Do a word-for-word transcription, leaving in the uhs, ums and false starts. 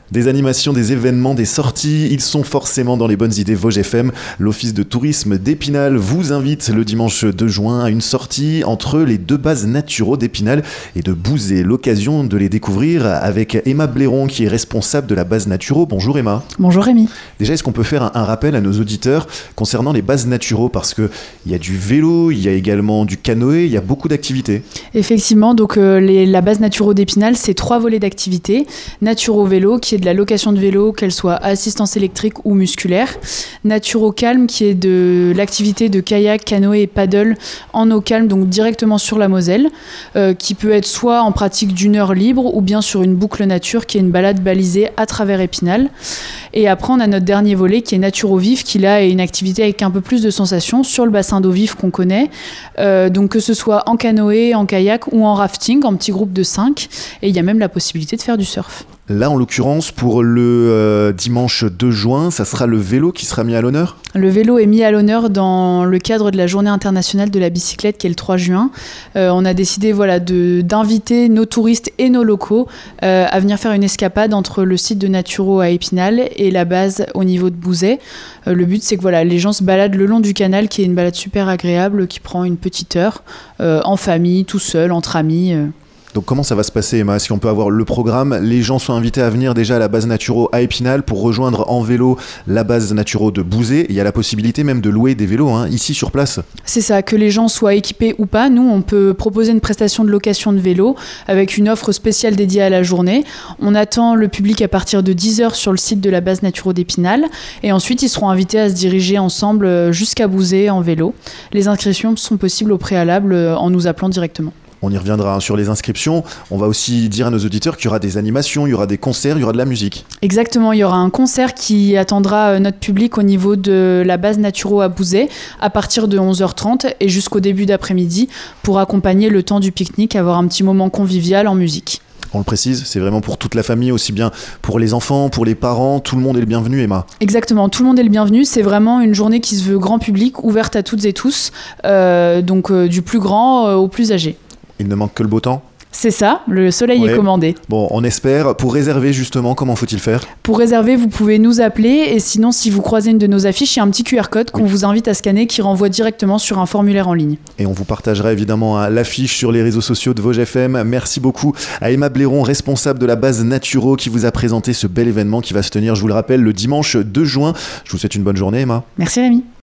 Des animations, des événements, des sorties, ils sont forcément dans les bonnes idées Vosges F M. L'Office de tourisme d'Épinal vous invite le dimanche deux juin à une sortie entre les deux bases naturaux d'Épinal et de Bouzé. L'occasion de les découvrir avec Emma Blairon qui est responsable de la base naturaux. Bonjour Emma. Bonjour Rémi. Déjà, est-ce qu'on peut faire un, un rappel à nos auditeurs concernant les bases naturaux, parce qu'il y a du vélo, il y a également du canoë, il y a beaucoup d'activités. Effectivement, donc euh, les, la base naturaux d'Épinal, c'est trois volets d'activités. Naturo Vélo, qui est de la location de vélo, qu'elle soit à assistance électrique ou musculaire. Naturo Calme, qui est de l'activité de kayak, canoë et paddle en eau calme, donc directement sur la Moselle, euh, qui peut être soit en pratique d'une heure libre ou bien sur une boucle nature, qui est une balade balisée à travers Épinal. Et après, on a notre dernier volet qui est Naturo Vif, qui là est une activité avec un peu plus de sensations sur le bassin d'eau vive qu'on connaît. Euh, donc que ce soit en canoë, en kayak ou en rafting, en petit groupe de cinq. Et il y a même la possibilité de faire du surf. Là, en l'occurrence, pour le euh, dimanche deux juin, ça sera le vélo qui sera mis à l'honneur ? Le vélo est mis à l'honneur dans le cadre de la Journée internationale de la bicyclette qui est le trois juin. Euh, on a décidé voilà, de, d'inviter nos touristes et nos locaux euh, à venir faire une escapade entre le site de Naturo à Épinal et la base au niveau de Bouzé. Euh, le but, c'est que voilà, les gens se baladent le long du canal, qui est une balade super agréable, qui prend une petite heure, euh, en famille, tout seul, entre amis. Euh. Donc comment ça va se passer, Emma ? Est-ce qu'on peut avoir le programme ? Les gens sont invités à venir déjà à la base Naturo à Épinal pour rejoindre en vélo la base Naturo de Bouzé. Il y a la possibilité même de louer des vélos hein, ici sur place. C'est ça, que les gens soient équipés ou pas. Nous, on peut proposer une prestation de location de vélo avec une offre spéciale dédiée à la journée. On attend le public à partir de dix heures sur le site de la base Naturo d'Épinal. Et ensuite, ils seront invités à se diriger ensemble jusqu'à Bouzé en vélo. Les inscriptions sont possibles au préalable en nous appelant directement. On y reviendra hein, sur les inscriptions. On va aussi dire à nos auditeurs qu'il y aura des animations, il y aura des concerts, il y aura de la musique. Exactement, il y aura un concert qui attendra notre public au niveau de la base Naturo à Bouzé à partir de onze heures trente et jusqu'au début d'après-midi pour accompagner le temps du pique-nique, avoir un petit moment convivial en musique. On le précise, c'est vraiment pour toute la famille, aussi bien pour les enfants, pour les parents, tout le monde est le bienvenu, Emma. Exactement, tout le monde est le bienvenu. C'est vraiment une journée qui se veut grand public, ouverte à toutes et tous, euh, donc euh, du plus grand euh, au plus âgé. Il ne manque que le beau temps ? C'est ça, le soleil ouais. est commandé. Bon, on espère. Pour réserver justement, comment faut-il faire ? Pour réserver, vous pouvez nous appeler et sinon, si vous croisez une de nos affiches, il y a un petit Q R code qu'on oui. vous invite à scanner qui renvoie directement sur un formulaire en ligne. Et on vous partagera évidemment hein, l'affiche sur les réseaux sociaux de Vosges F M. Merci beaucoup à Emma Blairon, responsable de la base Naturo, qui vous a présenté ce bel événement qui va se tenir, je vous le rappelle, le dimanche deux juin. Je vous souhaite une bonne journée, Emma. Merci Rémi.